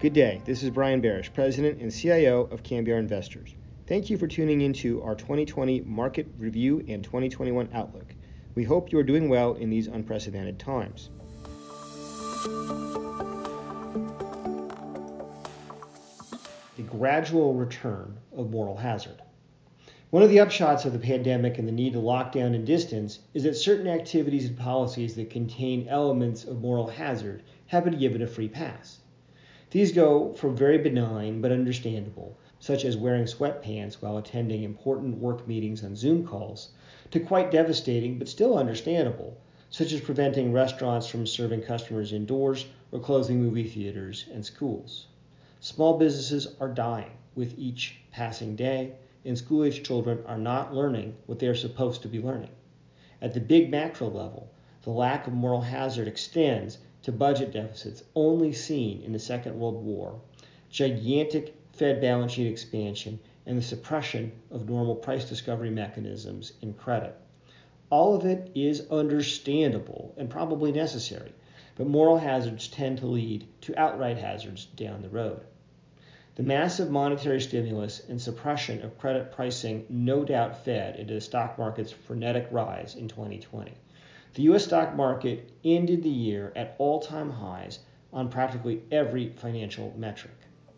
Good day. This is Brian Barish, President and CIO of Cambiar Investors. Thank you for tuning into our 2020 Market Review and 2021 Outlook. We hope you are doing well in these unprecedented times. The gradual return of moral hazard. One of the upshots of the pandemic and the need to lock down and distance is that certain activities and policies that contain elements of moral hazard have been given a free pass. These go from very benign but understandable, such as wearing sweatpants while attending important work meetings on Zoom calls, to quite devastating but still understandable, such as preventing restaurants from serving customers indoors or closing movie theaters and schools. Small businesses are dying with each passing day, and school-age children are not learning what they are supposed to be learning. At the big macro level, the lack of moral hazard extends to budget deficits only seen in the Second World War, gigantic Fed balance sheet expansion, and the suppression of normal price discovery mechanisms in credit. All of it is understandable and probably necessary, but moral hazards tend to lead to outright hazards down the road. The massive monetary stimulus and suppression of credit pricing no doubt fed into the stock market's frenetic rise in 2020. The U.S. stock market ended the year at all-time highs on practically every financial metric.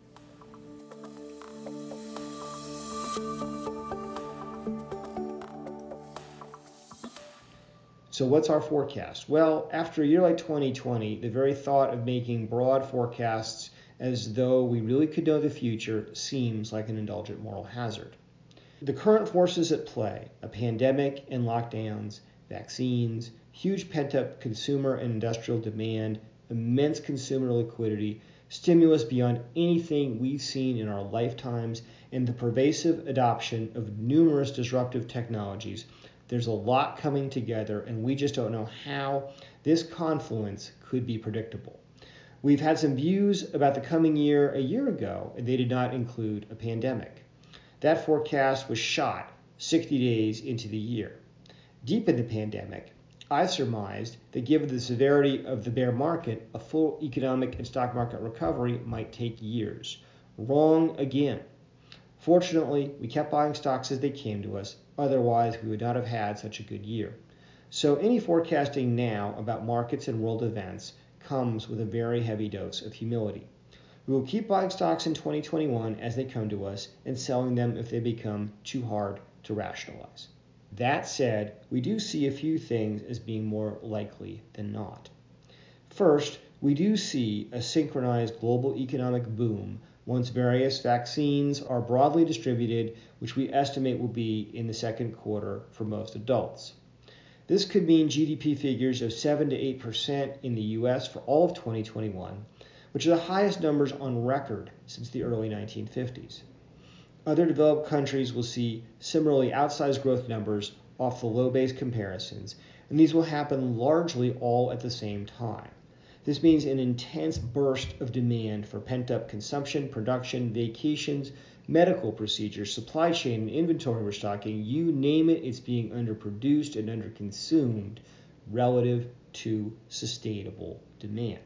So what's our forecast? Well, after a year like 2020, the very thought of making broad forecasts as though we really could know the future seems like an indulgent moral hazard. The current forces at play, a pandemic and lockdowns, vaccines, huge pent-up consumer and industrial demand, immense consumer liquidity, stimulus beyond anything we've seen in our lifetimes, and the pervasive adoption of numerous disruptive technologies, there's a lot coming together, and we just don't know how this confluence could be predictable. We've had some views about the coming year a year ago, and they did not include a pandemic. That forecast was shot 60 days into the year. Deep in the pandemic, I surmised that given the severity of the bear market, a full economic and stock market recovery might take years. Wrong again. Fortunately, we kept buying stocks as they came to us, otherwise we would not have had such a good year. So any forecasting now about markets and world events comes with a very heavy dose of humility. We will keep buying stocks in 2021 as they come to us and selling them if they become too hard to rationalize. That said, we do see a few things as being more likely than not. First, we do see a synchronized global economic boom once various vaccines are broadly distributed, which we estimate will be in the second quarter for most adults. This could mean GDP figures of 7 to 8% in the U.S. for all of 2021, which are the highest numbers on record since the early 1950s. Other developed countries will see similarly outsized growth numbers off the low base comparisons, and these will happen largely all at the same time. This means an intense burst of demand for pent-up consumption, production, vacations, medical procedures, supply chain, and inventory restocking. You name it, it's being underproduced and underconsumed relative to sustainable demand.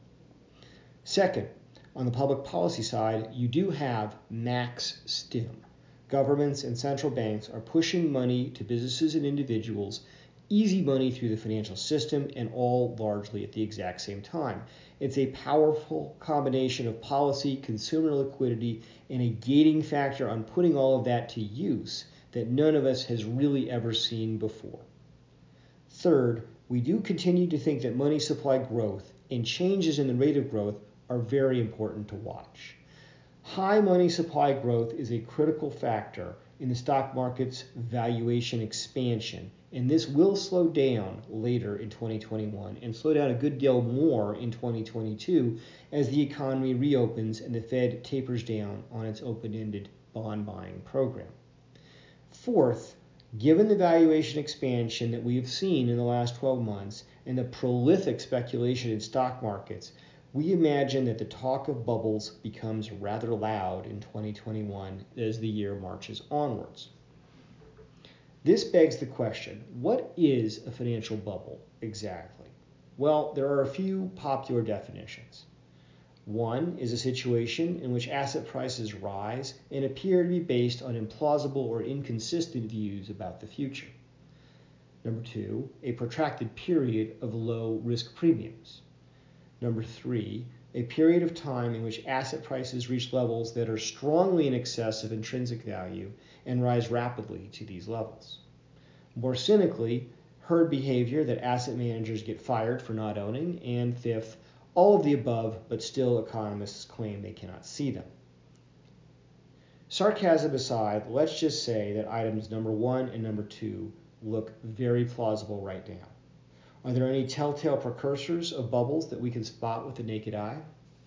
Second, on the public policy side, you do have max stim. Governments and central banks are pushing money to businesses and individuals, easy money through the financial system, and all largely at the exact same time. It's a powerful combination of policy, consumer liquidity, and a gating factor on putting all of that to use that none of us has really ever seen before. Third, we do continue to think that money supply growth and changes in the rate of growth are very important to watch. High money supply growth is a critical factor in the stock market's valuation expansion, and this will slow down later in 2021 and slow down a good deal more in 2022 as the economy reopens and the Fed tapers down on its open-ended bond buying program. Fourth, given the valuation expansion that we have seen in the last 12 months and the prolific speculation in stock markets, we imagine that the talk of bubbles becomes rather loud in 2021 as the year marches onwards. This begs the question, what is a financial bubble exactly? Well, there are a few popular definitions. One is a situation in which asset prices rise and appear to be based on implausible or inconsistent views about the future. Number two, a protracted period of low risk premiums. Number three, a period of time in which asset prices reach levels that are strongly in excess of intrinsic value and rise rapidly to these levels. More cynically, herd behavior that asset managers get fired for not owning, and fifth, all of the above, but still economists claim they cannot see them. Sarcasm aside, let's just say that items number 1 and number 2 look very plausible right now. Are there any telltale precursors of bubbles that we can spot with the naked eye?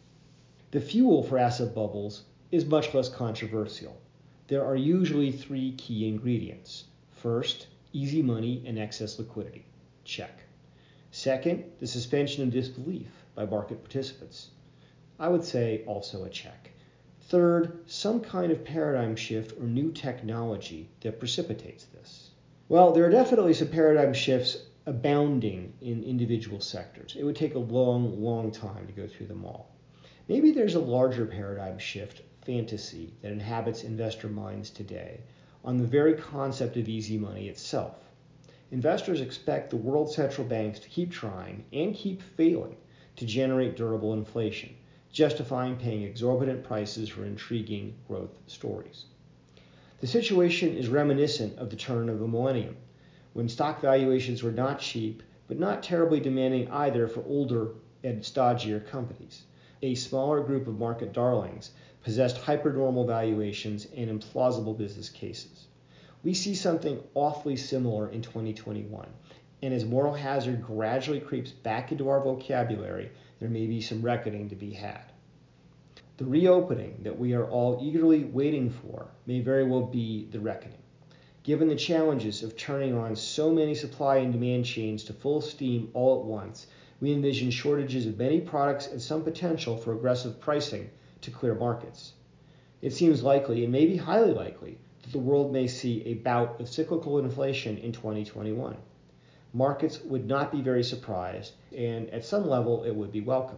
The fuel for asset bubbles is much less controversial. There are usually 3 key ingredients. First, easy money and excess liquidity. Check. Second, the suspension of disbelief by market participants. I would say also a check. Third, some kind of paradigm shift or new technology that precipitates this. Well, there are definitely some paradigm shifts abounding in individual sectors. It would take a long time to go through them all. Maybe there's a larger paradigm shift fantasy that inhabits investor minds today on the very concept of easy money itself. Investors expect the world central banks to keep trying and keep failing to generate durable inflation, justifying paying exorbitant prices for intriguing growth stories. The situation is reminiscent of the turn of the millennium, when stock valuations were not cheap, but not terribly demanding either for older and stodgier companies. A smaller group of market darlings possessed hypernormal valuations and implausible business cases. We see something awfully similar in 2021, and as moral hazard gradually creeps back into our vocabulary, there may be some reckoning to be had. The reopening that we are all eagerly waiting for may very well be the reckoning. Given the challenges of turning on so many supply and demand chains to full steam all at once, we envision shortages of many products and some potential for aggressive pricing to clear markets. It seems likely, and maybe highly likely, that the world may see a bout of cyclical inflation in 2021. Markets would not be very surprised, and at some level it would be welcome.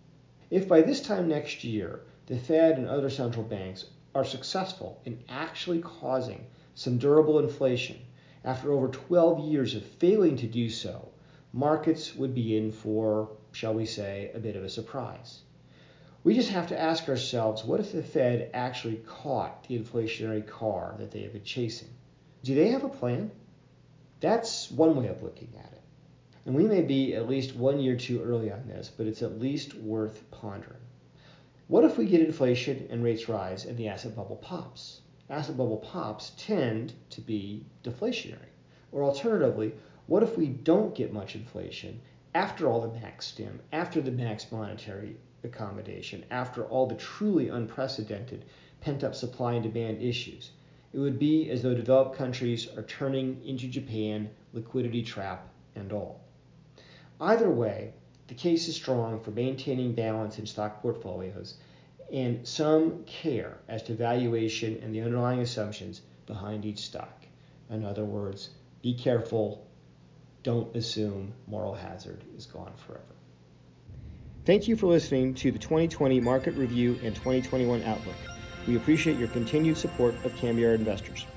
If by this time next year, the Fed and other central banks are successful in actually causing some durable inflation after over 12 years of failing to do so, markets would be in for, shall we say, a bit of a surprise. We just have to ask ourselves, what if the Fed actually caught the inflationary car that they have been chasing? Do they have a plan? That's one way of looking at it. And we may be at least 1 year too early on this, but it's at least worth pondering. What if we get inflation and rates rise and the asset bubble pops? Asset bubble pops tend to be deflationary. Or alternatively, what if we don't get much inflation after all the max stim, after the max monetary accommodation, after all the truly unprecedented pent-up supply and demand issues? It would be as though developed countries are turning into Japan, liquidity trap and all. Either way, the case is strong for maintaining balance in stock portfolios and some care as to valuation and the underlying assumptions behind each stock. In other words, be careful. Don't assume moral hazard is gone forever. Thank you for listening to the 2020 Market Review and 2021 Outlook. We appreciate your continued support of Cambiar Investors.